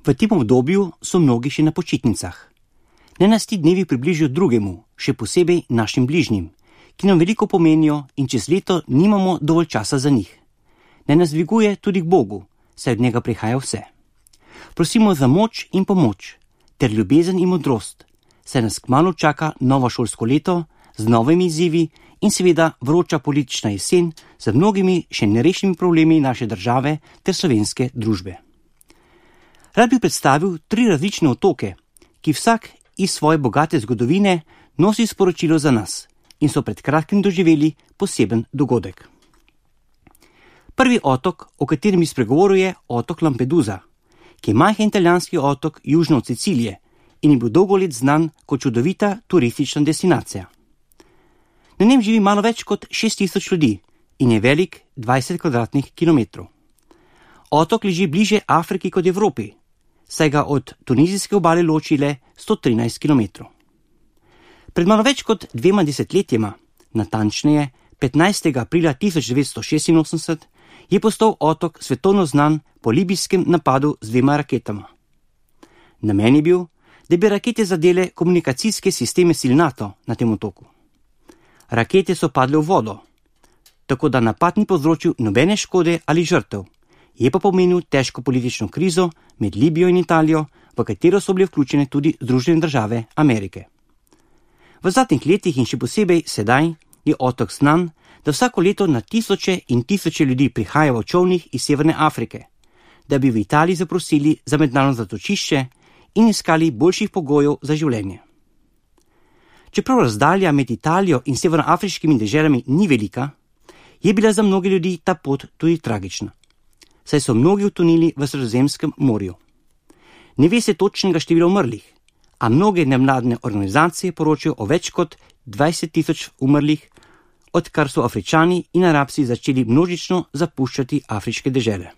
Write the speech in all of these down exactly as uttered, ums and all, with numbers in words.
V tem obdobju so mnogi še na počitnicah. Ne nas ti dnevi približijo drugemu, še posebej našim bližnjim, ki nam veliko pomenijo in čez leto nimamo dovolj časa za njih. Ne nas dviguje tudi k Bogu, saj od njega prihaja vse. Prosimo za moč in pomoč, ter ljubezen in modrost, saj nas kmalu čaka novo šolsko leto z novimi izzivi in seveda vroča politična jesen z mnogimi še nerešenimi problemi naše države ter slovenske družbe. Rad bi predstavil tri različne otoke, ki vsak iz svoje bogate zgodovine nosi sporočilo za nas in so pred kratkim doživeli poseben dogodek. Prvi otok, o katerem bi spregovoril, je otok Lampedusa, ki je majhen italijanski otok južno od Sicilije in je bil dolgo let znan kot čudovita turistična destinacija. Na njem živi malo več kot šest tisoč ljudi in je velik dvajset kvadratnih kilometrov. Otok leži bliže Afriki kot Evropi, saj ga od tunizijske obale loči le sto trinajst kilometrov. Pred malo več kot dvema desetletjema, natančneje petnajstega aprila tisoč devetsto šestinosemdeset, je postal otok svetovno znan po libijskem napadu z dvema raketama. Namen je bil, da bi rakete zadele komunikacijske sisteme sil NATO na tem otoku. Rakete so padle v vodo, tako da napad ni povzročil nobene škode ali žrtev, je pa pomenil težko politično krizo med Libijo in Italijo, v katero so bile vključene tudi Združene države Amerike. V zadnjih letih in še posebej sedaj je otok znan, da vsako leto na tisoče in tisoče ljudi prihaja v čolnih iz Severne Afrike, da bi v Italiji zaprosili za mednarodno zatočišče in iskali boljših pogojev za življenje. Čeprav razdalja med Italijo in severnoafriškimi deželami ni velika, je bila za mnoge ljudi ta pot tudi tragična, saj so mnogi utonili v Sredozemskem morju. Ne ve se točnega števila umrlih, a mnoge nevladne organizacije poročajo o več kot dvajset tisoč umrlih, odkar so Afričani in Arabci začeli množično zapuščati afriške dežele.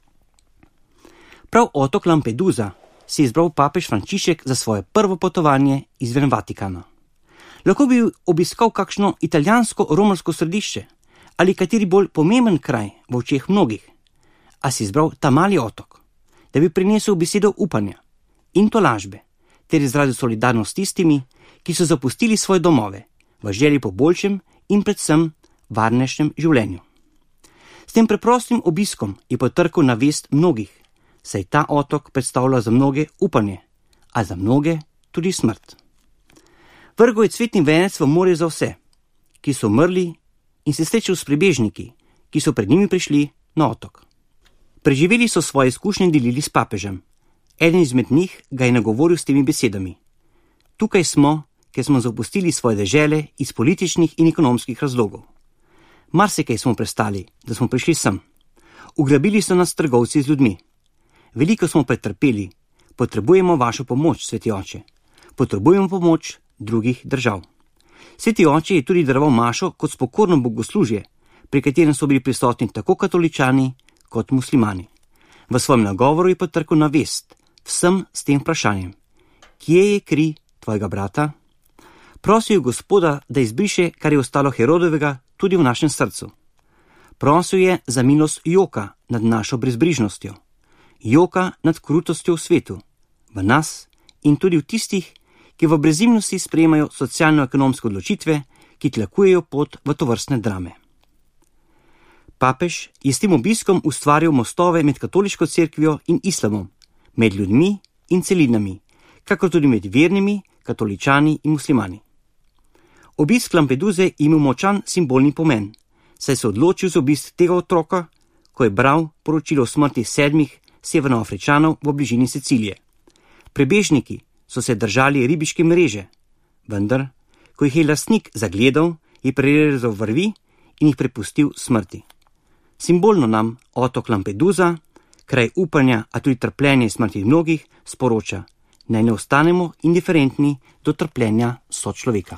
Prav otok Lampedusa si je izbral papež Frančišek za svoje prvo potovanje izven Vatikana. Lahko bi obiskal kakšno italijansko romarsko središče ali kateri bolj pomemben kraj v očeh mnogih, a si izbral ta mali otok, da bi prinesel besedo upanja in tolažbe, ter izrazil solidarnost s tistimi, ki so zapustili svoje domove v želji po boljšem in predvsem varnejšem življenju. S tem preprostim obiskom je potrkal na vest mnogih, saj ta otok predstavlja za mnoge upanje, a za mnoge tudi smrt. Vrgel je cvetni venec v morje za vse, ki so umrli, in se srečal s prebežniki, ki so pred njimi prišli na otok. Preživeli so svoje izkušnje in delili s papežem. Eden izmed njih ga je nagovoril s temi besedami: Tukaj smo, ker smo zapustili svoje dežele iz političnih in ekonomskih razlogov. Marsikaj smo prestali, da smo prišli sem. Ugrabili so nas trgovci z ljudmi. Veliko smo pretrpeli. Potrebujemo vašo pomoč, sveti oče. Potrebujemo pomoč drugih držav. Sveti oče je tudi daroval mašo kot spokorno bogoslužje, pri katerem so bili prisotni tako katoličani kot muslimani. V svojem nagovoru je potrkal na vest vsem s tem vprašanjem: Kje je kri tvojega brata? Prosil je Gospoda, da izbriše, kar je ostalo Herodovega, tudi v našem srcu. Prosil je za milost joka nad našo brezbrižnostjo, joka nad krutostjo v svetu, v nas in tudi v tistih, ki v brezimnosti sprejemajo socialno-ekonomske odločitve, ki tlakujejo pot v tovrstne drame. Papež je s tem obiskom ustvaril mostove med katoliško cerkvijo in islamom, med ljudmi in celinami, kakor tudi med vernimi, katoličani in muslimani. Obisk Lampeduse je imel močan simbolni pomen, saj se odločil za obisk tega otroka, ko je bral poročilo o smrti sedmih severnoafričanov v bližini Sicilije. Prebežniki so se držali ribiške mreže, vendar, ko jih je lastnik zagledal, je prerezal vrvi in jih prepustil smrti. Simbolno nam otok Lampedusa, kraj upanja, a tudi trpljenje smrti mnogih, sporoča: naj ne ostanemo indiferentni do trpljenja sočloveka.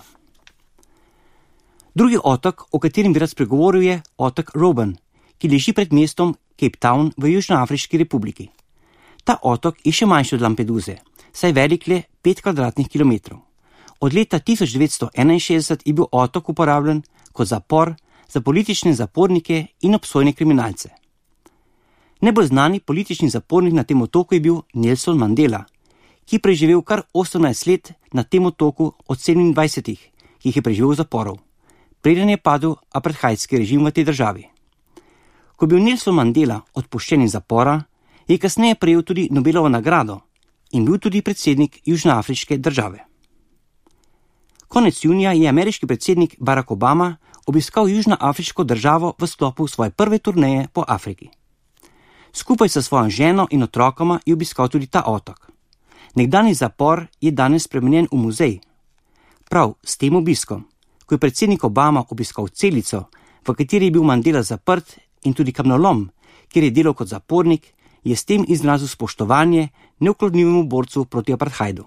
Drugi otok, o katerem bi rad spregovoril, je otok Robben, ki leži pred mestom Cape Town v Južnoafriški republiki. Ta otok je še manjši od Lampeduse, saj velik le pet kvadratnih kilometrov. Od leta tisoč devetsto enainšestdeset je bil otok uporabljen kot zapor za politične zapornike in obsojene kriminalce. Najbolj znani politični zapornik na tem otoku je bil Nelson Mandela, ki je preživel kar osemnajst let na tem otoku od sedemindvajsetih, ki jih je preživel v zaporu, preden je padel apartheidski režim v tej državi. Ko je bil Nelson Mandela odpuščen iz zapora, je kasneje prejel tudi Nobelovo nagrado in bil tudi predsednik Južnoafriške države. Konec junija je ameriški predsednik Barack Obama obiskal Južnoafriško državo v sklopu svoje prve turneje po Afriki. Skupaj sa svojo ženo in otrokoma je obiskal tudi ta otok. Nekdanji zapor je danes spremenjen v muzej. Prav s tem obiskom, ko je predsednik Obama obiskal celico, v kateri je bil Mandela zaprt, in tudi kamnolom, kjer je delal kot zapornik, je s tem izrazil spoštovanje neuklonljivemu borcu proti apartheidu.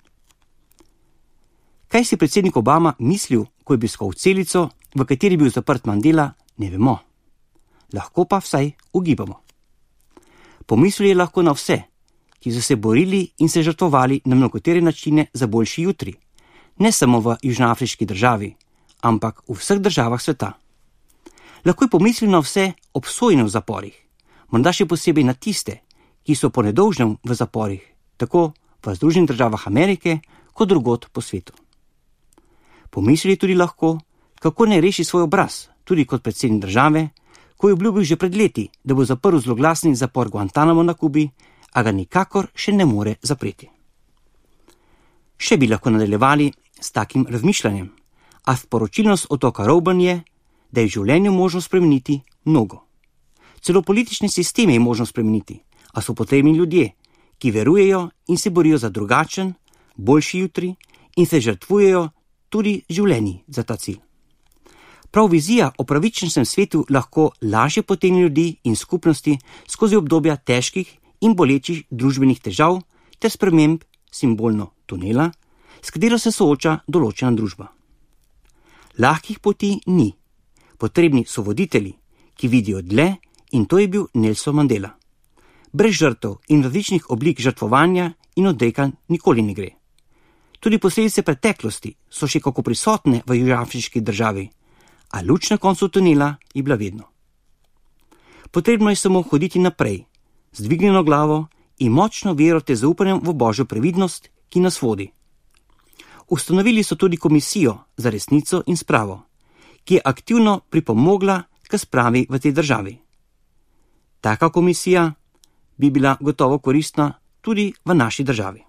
Kaj si predsednik Obama mislil, ko je obiskal celico, v kateri je bil zaprt Mandela, ne vemo. Lahko pa vsaj ugibamo. Pomislil je lahko na vse, ki so se borili in se žrtvovali na mnogotere načine za boljši jutri, ne samo v Južnoafriški državi, ampak v vseh državah sveta. Lahko je pomislil na vse obsojene v zaporih, morda še posebej na tiste, ki so po nedolžnem v zaporih, tako v Združenih državah Amerike, kot drugod po svetu. Pomislil je tudi lahko, kako ne reši svoj obraz, tudi kot predsednik države, ko je obljubil že pred leti, da bo zaprl zloglasni zapor Guantanamo na Kubi, a ga nikakor še ne more zapreti. Še bi lahko nadaljevali s takim razmišljanjem, a sporočilnost otoka Roban je, da je v življenju možno spremeniti mnogo. Celo politične sisteme je možno spremeniti, a so potrebni ljudje, ki verujejo in se borijo za drugačen, boljši jutri in se žrtvujejo tudi življenji za ta cilj. Prav vizija o pravičnem svetu lahko lažje potegne ljudi in skupnosti skozi obdobja težkih in bolečih družbenih težav ter sprememb, simbolno tunela, s katero se sooča določena družba. Lahkih poti ni. Potrebni so voditelji, ki vidijo dlje, in to je bil Nelson Mandela. Brez žrtev in različnih oblik žrtvovanja in odrekanj nikoli ne gre. Tudi posledice preteklosti so še kako prisotne v južnoafriški državi, a luč na koncu tunela je bila vedno. Potrebno je samo hoditi naprej, z dvignjeno glavo in močno vero ter zaupanjem v Božjo previdnost, ki nas vodi. Ustanovili so tudi komisijo za resnico in spravo, ki je aktivno pripomogla k spravi v tej državi. Taka komisija bi bila gotovo koristna tudi v naši državi.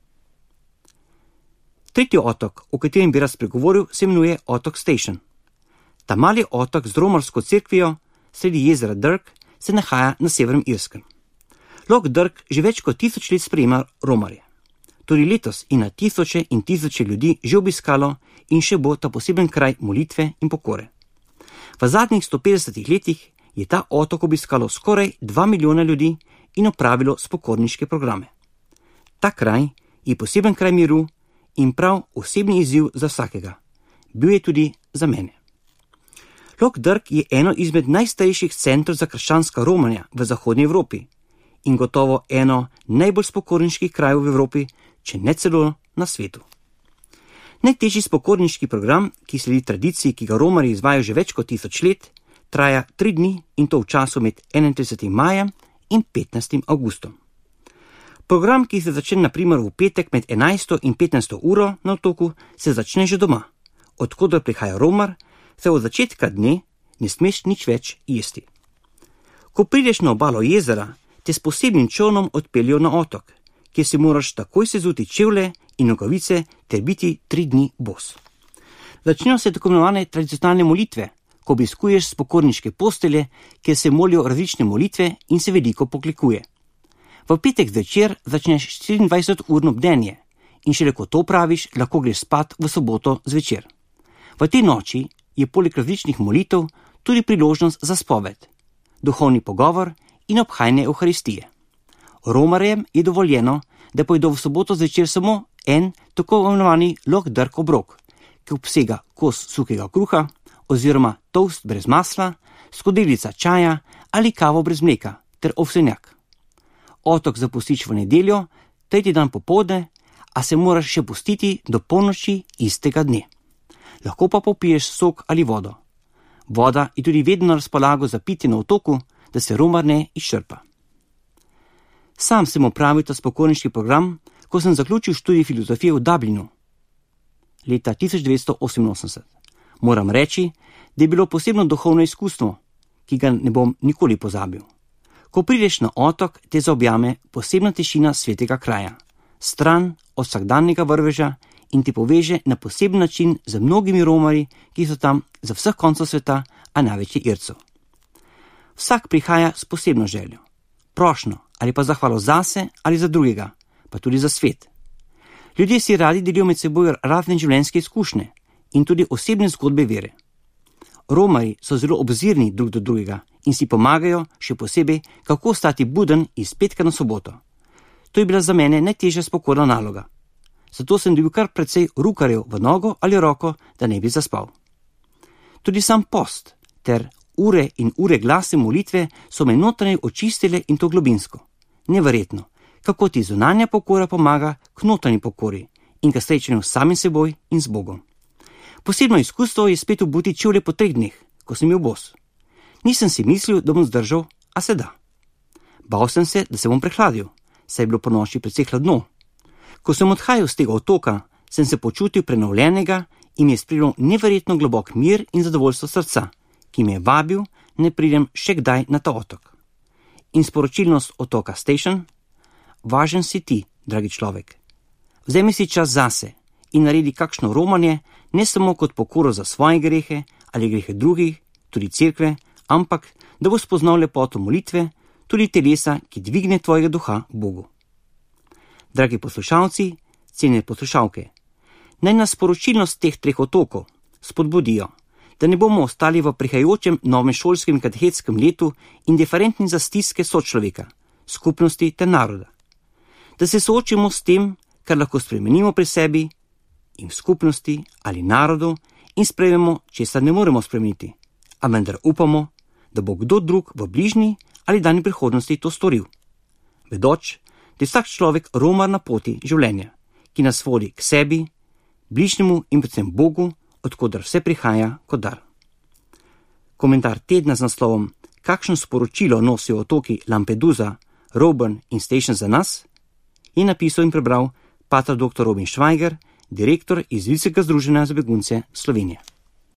Tretji otok, o katerem bi rad spregovoril, se imenuje otok Station. Ta mali otok z romarsko cerkvijo sredi jezera Drk se nahaja na severnem Irskem. Loch Drk že več kot tisoč let sprejema romarje. Tudi letos je na tisoče in tisoče ljudi že obiskalo in še bo ta poseben kraj molitve in pokore. V zadnjih sto petdesetih letih je ta otok obiskalo skoraj dva milijona ljudi in opravilo spokorniške programe. Ta kraj je poseben kraj miru in prav osebni izziv za vsakega. Bil je tudi za mene. Loch Drk je eno izmed najstarejših centrov za krščanska romanja v zahodnji Evropi in gotovo eno najbolj spokorniških krajev v Evropi, če ne celo na svetu. Najtežji spokorniški program, ki sledi tradiciji, ki ga romarji izvajajo že več kot tisoč let, traja tri dni in to v času med enaintridesetim majem in petnajstim avgustom. Program, ki se začne na primer v petek med enajsto in petnajsto uro na otoku, se začne že doma. Odkudar prihaja romar, se od začetka dne ne smeš nič več jesti. Ko prideš na obalo jezera, te s posebnim čolnom odpeljejo na otok, kjer si moraš takoj sezuti čevlje in nogavice ter biti tri dni bos. Začnejo se tako imenovane tradicionalne molitve, ko obiskuješ spokorniške postelje, kjer se molijo različne molitve in se veliko poklikuje. V petek zvečer začneš štiriindvajseturno bdenje in šele ko to praviš, lahko greš spat v soboto zvečer. V tej noči je poleg različnih molitev tudi priložnost za spoved, duhovni pogovor in obhajanje Evharistije. Romarjem je dovoljeno, da pojedo v soboto zvečer samo en tako imenovani Loch Drk obrok, ki obsega kos suhega kruha oziroma toast brez masla, skodelica čaja ali kavo brez mleka ter ovsenjak. Otok zapustiš v nedeljo, tretji dan popoldne, a se moraš še pustiti do polnoči istega dne. Lahko pa popiješ sok ali vodo. Voda je tudi vedno na razpolago za pitje na otoku, da se romar ne izčrpa. Sam sem opravil ta spokorniški program, ko sem zaključil študij filozofije v Dublinu leta tisoč devetsto oseminosemdeset. Moram reči, da je bilo posebno duhovno izkustvo, ki ga ne bom nikoli pozabil. Ko prideš na otok, te zaobjame posebna tišina svetega kraja, stran od vsakdanjega vrveža in te poveže na poseben način z mnogimi romarji, ki so tam za vseh koncev sveta, a največji Ircev. Vsak prihaja s posebno željo, prošnjo ali pa zahvalo zase ali za drugega, pa tudi za svet. Ljudje si radi delijo med seboj razne življenjske izkušnje in tudi osebne zgodbe vere. Romarji so zelo obzirni drug do drugega in si pomagajo, še posebej, kako ostati buden iz petka na soboto. To je bila za mene najtežja spokorna naloga. Zato sem dobil kar precej rukarjev v nogo ali roko, da ne bi zaspal. Tudi sam post ter ure in ure glasne molitve so me notranje očistile in to globinsko. Neverjetno, kako ti zunanja pokora pomaga k notranji pokori in k srečanju s samim seboj in z Bogom. Posebno izkustvo je spet obuti čevlje po treh dneh, ko sem bil bos. Nisem si mislil, da bom zdržal, a se da. Bal sem se, da se bom prehladil, saj je bilo po noči precej hladno. Ko sem odhajal z tega otoka, sem se počutil prenovljenega in mi je sprejel neverjetno globok mir in zadovoljstvo srca, ki me je vabil, ne pridem še kdaj na ta otok. In sporočilnost otoka Station: važen si ti, dragi človek. Vzemi si čas zase in naredi kakšno romanje, ne samo kot pokoro za svoje grehe ali grehe drugih, tudi cerkve, ampak da bo spoznal lepoto molitve, tudi telesa, ki dvigne tvojega duha Bogu. Dragi poslušalci, cenjene poslušalke, naj nas sporočilnost teh treh otokov spodbudijo, da ne bomo ostali v prihajajočem novem šolskem katehetskem letu indiferentni za stiske sočloveka, skupnosti ter naroda. Da se soočimo s tem, kar lahko spremenimo pri sebi in v skupnosti ali narodu in sprejmemo, česar ne moremo spremeniti, a vendar upamo, da bo kdo drug v bližnji ali daljni prihodnosti to storil. Vedoč, da je vsak človek romar na poti življenja, ki nas vodi k sebi, bližnjemu in predvsem Bogu, odkudar vse prihaja kot dar. Komentar tedna z naslovom Kakšno sporočilo nosijo otoki Lampedusa, Roban in Station za nas, je napisal in prebral pater doktor Robin Švajger, direktor Izraelskega združenja za begunce Slovenije.